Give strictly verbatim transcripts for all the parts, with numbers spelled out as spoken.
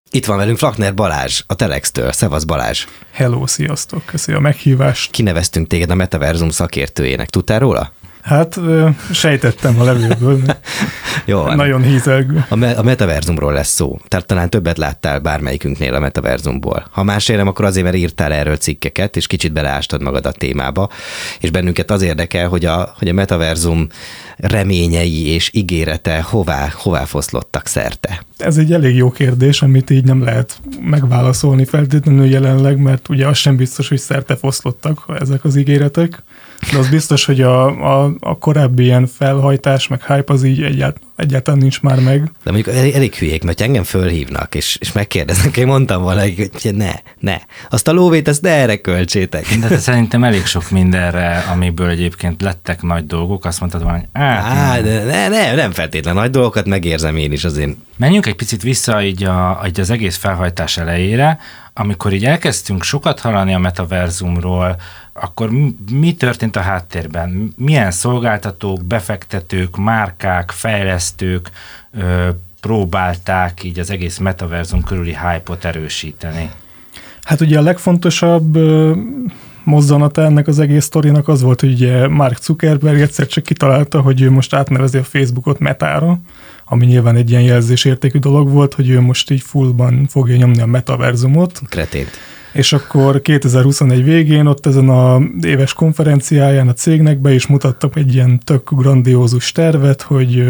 Itt van velünk Flakner Balázs, a Telextől. Szevasz Balázs! Hello, sziasztok! Köszi a meghívást! Kineveztünk téged a Metaverzum szakértőjének. Tudtál róla? Hát sejtettem a levélből. Jó, nagyon hízelgő. A, me- a metaverzumról lesz szó. Tehát talán többet láttál bármelyikünknél a metaverzumból. Ha másért nem, akkor azért, mert írtál erről cikkeket, és kicsit beleástad magad a témába, és bennünket az érdekel, hogy a, hogy a metaverzum reményei és ígérete hová, hová foszlottak szerte. Ez egy elég jó kérdés, amit így nem lehet megválaszolni feltétlenül jelenleg, mert ugye az sem biztos, hogy szerte foszlottak ezek az ígéretek. De az biztos, hogy a, a, a korábbi ilyen felhajtás, meg hype az így egyált, egyáltalán nincs már meg. De mondjuk elég, elég hülyék, mert engem fölhívnak, és, és megkérdeznek, én mondtam valaki, hogy ne, ne, azt a lóvét, azt ne erre költsétek. De szerintem elég sok mindenre, amiből egyébként lettek nagy dolgok, azt mondtad volna, hogy Á, de ne, ne, nem feltétlen nagy dolgokat, megérzem én is azért. Menjünk egy picit vissza így, a, így az egész felhajtás elejére, amikor így elkezdtünk sokat hallani a metaverzumról, akkor mi történt a háttérben? Milyen szolgáltatók, befektetők, márkák, fejlesztők ö, próbálták így az egész metaverzum körüli hype-ot erősíteni? Hát ugye a legfontosabb ö, mozzanata ennek az egész sztorinak az volt, hogy ugye Mark Zuckerberg egyszer csak kitalálta, hogy ő most átnevezi a Facebookot Metára, ami nyilván egy ilyen jelzésértékű dolog volt, hogy ő most így fullban fogja nyomni a metaverzumot. Kretént. És akkor kétezer-huszonegy végén ott ezen a éves konferenciáján a cégnek be is mutattak egy ilyen tök grandiózus tervet, hogy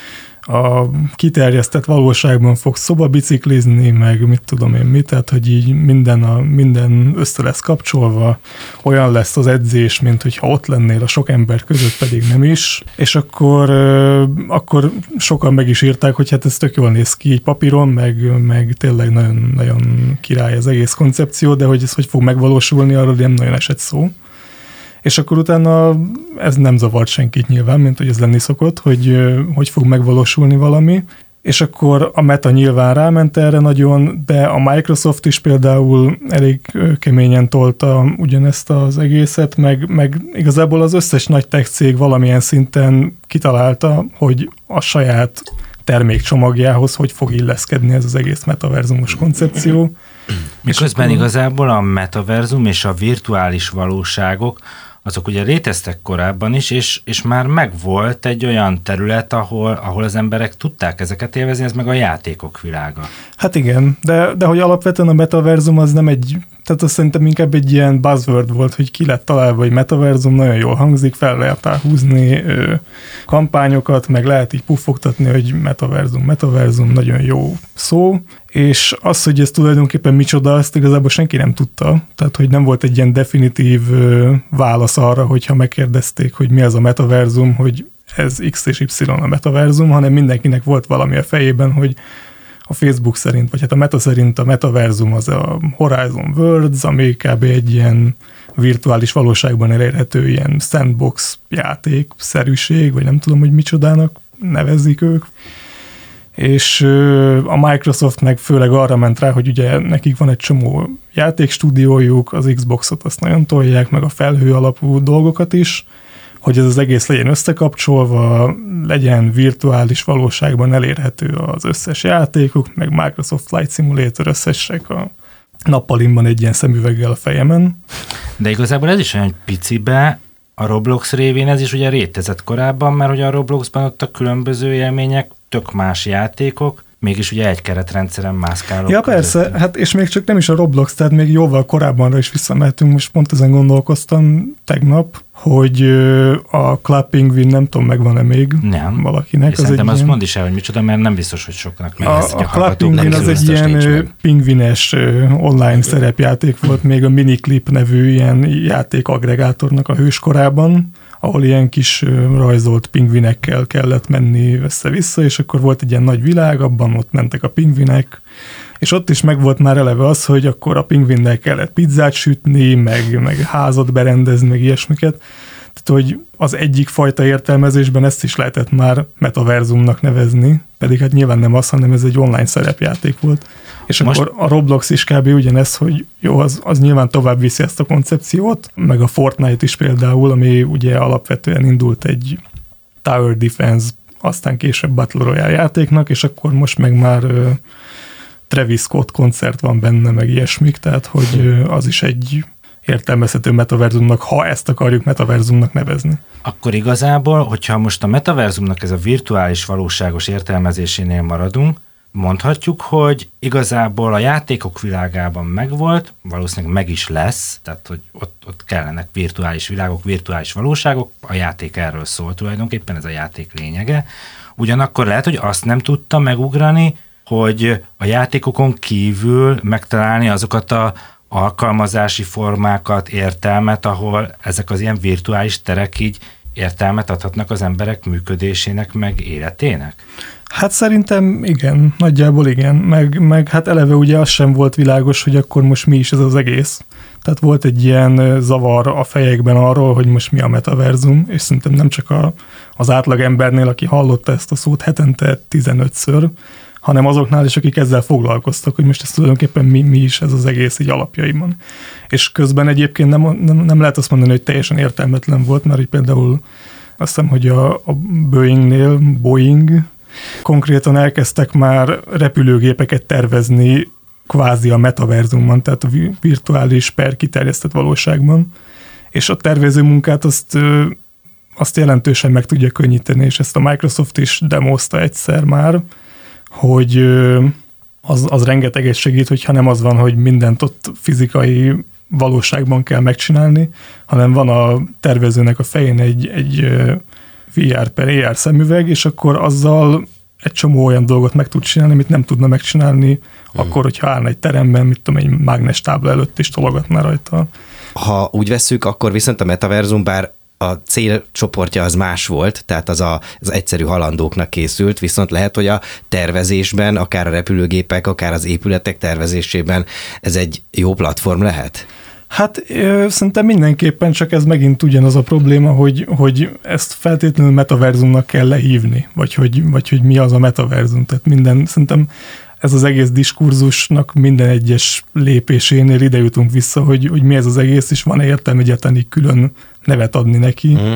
a kiterjesztett valóságban fog szobabiciklizni, meg mit tudom én mit, tehát hogy így minden, a, minden össze lesz kapcsolva, olyan lesz az edzés, mint hogyha ott lennél a sok ember között, pedig nem is. És akkor, akkor sokan meg is írták, hogy hát ez tök jól néz ki így papíron, meg, meg tényleg nagyon, nagyon király az egész koncepció, de hogy ez hogy fog megvalósulni, arról nem nagyon esett szó. És akkor utána ez nem zavart senkit nyilván, mint hogy ez lenni szokott, hogy hogy fog megvalósulni valami. És akkor a Meta nyilván ráment erre nagyon, de a Microsoft is például elég keményen tolta ugyanezt az egészet, meg, meg igazából az összes nagy tech cég valamilyen szinten kitalálta, hogy a saját termékcsomagjához hogy fog illeszkedni ez az egész metaverzumos koncepció. Miközben akkor igazából a metaverzum és a virtuális valóságok azok ugye léteztek korábban is, és, és már megvolt egy olyan terület, ahol, ahol az emberek tudták ezeket élvezni, ez meg a játékok világa. Hát igen, de, de hogy alapvetően a metaverzum az nem egy, tehát azt szerintem inkább egy ilyen buzzword volt, hogy ki lett találva, hogy metaverzum, nagyon jól hangzik, fel lehet húzni ö, kampányokat, meg lehet így puffogtatni, hogy metaverzum, metaverzum, nagyon jó szó, és az, hogy ez tulajdonképpen micsoda, azt igazából senki nem tudta, tehát hogy nem volt egy ilyen definitív ö, válasz arra, hogyha megkérdezték, hogy mi az a metaverzum, hogy ez X és Y a metaverzum, hanem mindenkinek volt valami a fejében, hogy a Facebook szerint, vagy hát a Meta szerint a metaverzum az a Horizon Worlds, ami kb. Egy ilyen virtuális valóságban elérhető ilyen sandbox játék-szerűség, vagy nem tudom, hogy micsodának nevezik ők. És a Microsoft meg főleg arra ment rá, hogy ugye nekik van egy csomó játékstúdiójuk, az Xboxot azt nagyon tolják, meg a felhő alapú dolgokat is, hogy ez az egész legyen összekapcsolva, legyen virtuális valóságban elérhető az összes játékuk, meg Microsoft Flight Simulator összesek a nappalimban egy ilyen szemüveggel a fejemen. De igazából ez is olyan picibe, a Roblox révén ez is ugye rétezett korábban, mert ugye a Robloxban ott a különböző élmények, tök más játékok, mégis ugye egy keretrendszeren mászkálok. Ja persze, között. Hát és még csak nem is a Roblox, tehát még jóval korábbanra is visszamehetünk, most pont ezen gondolkoztam tegnap, hogy a Club Penguin, nem tudom, megvan-e még nem. valakinek. És szerintem azt ilyen... mondd is el, hogy micsoda, mert nem biztos, hogy soknak meg a, a Club Penguin az egy ilyen pingvines online szerepjáték volt, még a Miniclip nevű ilyen játékaggregátornak a hőskorában, ahol ilyen kis rajzolt pingvinekkel kellett menni össze-vissza, és akkor volt egy ilyen nagy világ, abban ott mentek a pingvinek, és ott is megvolt már eleve az, hogy akkor a pingvinnel kellett pizzát sütni, meg, meg házat berendezni, meg ilyesmiket. Tehát, hogy az egyik fajta értelmezésben ezt is lehetett már metaverzumnak nevezni, pedig hát nyilván nem az, hanem ez egy online szerepjáték volt. És most... akkor a Roblox is kb. Ugyanez, hogy jó, az, az nyilván tovább viszi ezt a koncepciót, meg a Fortnite is például, ami ugye alapvetően indult egy Tower Defense, aztán később Battle Royale játéknak, és akkor most meg már Travis Scott koncert van benne, meg ilyesmik, tehát hogy az is egy értelmezhető metaverzumnak, ha ezt akarjuk metaverzumnak nevezni. Akkor igazából, hogyha most a metaverzumnak ez a virtuális valóságos értelmezésénél maradunk, mondhatjuk, hogy igazából a játékok világában megvolt, valószínűleg meg is lesz, tehát hogy ott, ott kellenek virtuális világok, virtuális valóságok, a játék erről szól tulajdonképpen, ez a játék lényege. Ugyanakkor lehet, hogy azt nem tudta megugrani, hogy a játékokon kívül megtalálni azokat a alkalmazási formákat, értelmet, ahol ezek az ilyen virtuális terek így értelmet adhatnak az emberek működésének, meg életének? Hát szerintem igen, nagyjából igen, meg, meg hát eleve ugye az sem volt világos, hogy akkor most mi is ez az egész. Tehát volt egy ilyen zavar a fejekben arról, hogy most mi a metaverzum, és szerintem nem csak a, az átlag embernél, aki hallotta ezt a szót hetente tizenötször, hanem azoknál is, akik ezzel foglalkoztak, hogy most ez tulajdonképpen mi, mi is ez az egész így alapjaiban. És közben egyébként nem, nem, nem lehet azt mondani, hogy teljesen értelmetlen volt, mert így például azt hiszem, hogy a, a Boeingnél, Boeing konkrétan elkezdtek már repülőgépeket tervezni kvázi a metaverzumban, tehát a virtuális per kiterjesztett valóságban, és a tervező munkát azt, azt jelentősen meg tudja könnyíteni, és ezt a Microsoft is demozta egyszer már, hogy az, az rengeteget segít, hogyha nem az van, hogy mindent ott fizikai valóságban kell megcsinálni, hanem van a tervezőnek a fején egy, egy vé er per é er szemüveg, és akkor azzal egy csomó olyan dolgot meg tud csinálni, amit nem tudna megcsinálni, mm. akkor, hogyha állna egy teremben, mit tudom, egy mágnes tábla előtt is tologatná rajta. Ha úgy vesszük, akkor viszont a metaverzum, bár a célcsoportja az más volt, tehát az a, az egyszerű halandóknak készült, viszont lehet, hogy a tervezésben, akár a repülőgépek, akár az épületek tervezésében ez egy jó platform lehet? Hát ö, szerintem mindenképpen, csak ez megint ugyanaz a probléma, hogy, hogy ezt feltétlenül metaverzumnak kell lehívni, vagy hogy, vagy hogy mi az a metaverzum. Tehát minden, szerintem ez az egész diskurzusnak minden egyes lépésénél ide jutunk vissza, hogy, hogy mi ez az egész, és van-e értelme egyáltalán külön nevet adni neki, mm.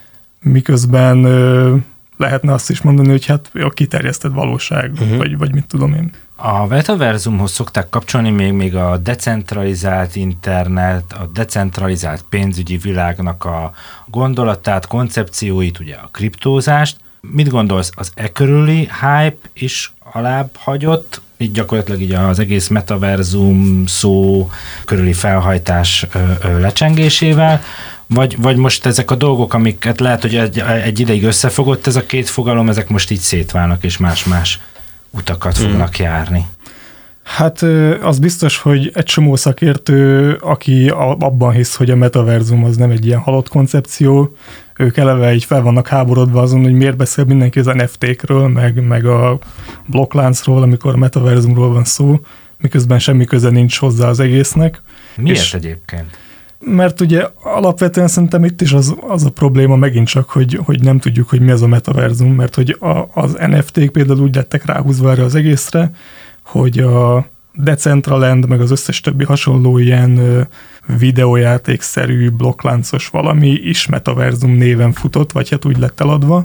miközben ö, lehetne azt is mondani, hogy hát a kiterjesztett valóság, mm. vagy, vagy mit tudom én. A metaverzumhoz szokták kapcsolni még, még a decentralizált internet, a decentralizált pénzügyi világnak a gondolatát, koncepcióit, ugye a kriptózást. Mit gondolsz, az e körüli hype is alább hagyott, így gyakorlatilag így az egész metaverzum szó körüli felhajtás ö, ö, lecsengésével, vagy, vagy most ezek a dolgok, amiket lehet, hogy egy, egy ideig összefogott ez a két fogalom, ezek most így szétválnak, és más-más utakat fognak mm. járni? Hát az biztos, hogy egy csomó szakértő, aki abban hisz, hogy a metaverzum az nem egy ilyen halott koncepció, ők eleve így fel vannak háborodva azon, hogy miért beszél mindenki az en ef té-kről, meg, meg a blokkláncról, amikor a metaverzumról van szó, miközben semmi köze nincs hozzá az egésznek. Miért és egyébként? Mert ugye alapvetően szerintem itt is az, az a probléma megint csak, hogy, hogy nem tudjuk, hogy mi az a metaverzum, mert hogy a, az en ef té-k például úgy lettek ráhúzva erre az egészre, hogy a Decentraland, meg az összes többi hasonló ilyen videójátékszerű, blokkláncos valami is metaverzum néven futott, vagy hát úgy lett eladva,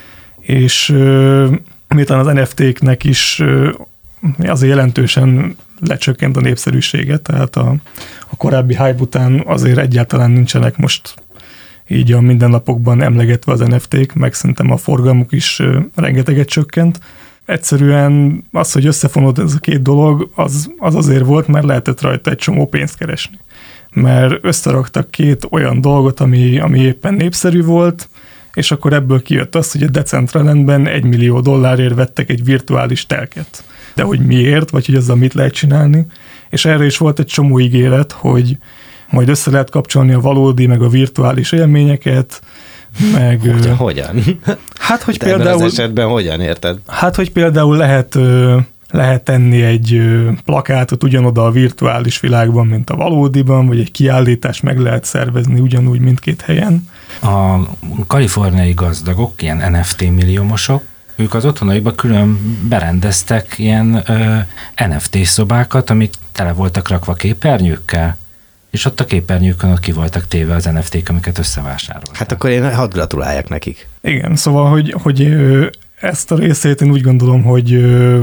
és miután az en ef té-knek is azért jelentősen lecsökkent a népszerűsége, tehát a, a korábbi hype után azért egyáltalán nincsenek most így a mindennapokban emlegetve az en ef té-k, meg szerintem a forgalmuk is rengeteget csökkent. Egyszerűen az, hogy összefonódott ez a két dolog, az, az azért volt, mert lehetett rajta egy csomó pénzt keresni. Mert összeraktak két olyan dolgot, ami, ami éppen népszerű volt, és akkor ebből kijött az, hogy a Decentralandben egy millió dollárért vettek egy virtuális telket. De hogy miért, vagy hogy azzal mit lehet csinálni. És erre is volt egy csomó ígéret, hogy majd össze lehet kapcsolni a valódi, meg a virtuális élményeket, meg... Hogyan? hogyan? Hát, hogy de például... Ebben az esetben hogyan, érted? Hát, hogy például lehet, lehet tenni egy plakátot ugyanoda a virtuális világban, mint a valódiban, vagy egy kiállítást meg lehet szervezni ugyanúgy mindkét helyen. A kaliforniai gazdagok, ilyen en ef té milliómosok, ők az otthonaikban külön berendeztek ilyen ö, en ef té szobákat, amik tele voltak rakva képernyőkkel, és ott a képernyőkön ott ki voltak téve az en ef té-k, amiket összevásároltak. Hát akkor én hadd gratuláljak nekik. Igen, szóval, hogy, hogy ezt a részét én úgy gondolom, hogy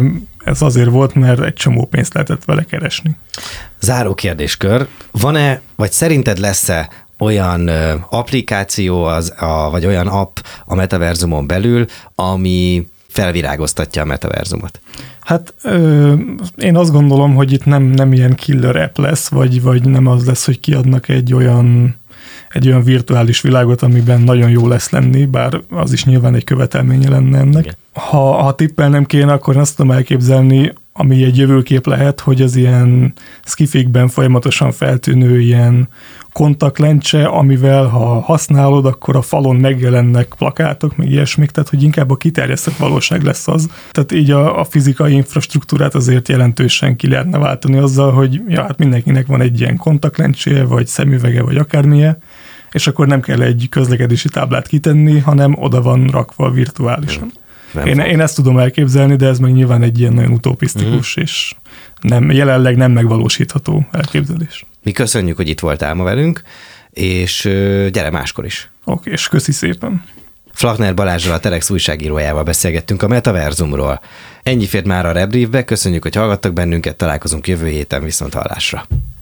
ez azért volt, mert egy csomó pénzt lehetett vele keresni. Záró kérdéskör. Van-e, vagy szerinted lesz-e olyan ö, applikáció, az, a, vagy olyan app a metaverzumon belül, ami felvirágoztatja a metaverzumot? Hát ö, én azt gondolom, hogy itt nem, nem ilyen killer app lesz, vagy, vagy nem az lesz, hogy kiadnak egy olyan, egy olyan virtuális világot, amiben nagyon jó lesz lenni, bár az is nyilván egy követelménye lenne ennek. Ha, ha tippelnem kéne, akkor azt tudom elképzelni, ami egy jövőkép lehet, hogy az ilyen skifikben folyamatosan feltűnő ilyen kontaktlencse, amivel ha használod, akkor a falon megjelennek plakátok, meg ilyesmik, tehát hogy inkább a kiterjesztett valóság lesz az. Tehát így a, a fizikai infrastruktúrát azért jelentősen ki lehetne váltani azzal, hogy ja, hát mindenkinek van egy ilyen kontaktlencséje, vagy szemüvege, vagy akármilyen, és akkor nem kell egy közlekedési táblát kitenni, hanem oda van rakva virtuálisan. Én, én ezt tudom elképzelni, de ez meg nyilván egy ilyen nagyon utopisztikus, mm. és nem, jelenleg nem megvalósítható elképzelés. Mi köszönjük, hogy itt voltál ma velünk, és gyere máskor is. Oké, és köszi szépen. Flachner Balázsral, a Telex újságírójával beszélgettünk a metaverzumról. Ennyi fért már a Rebriefbe, köszönjük, hogy hallgattak bennünket, találkozunk jövő héten, viszont hallásra.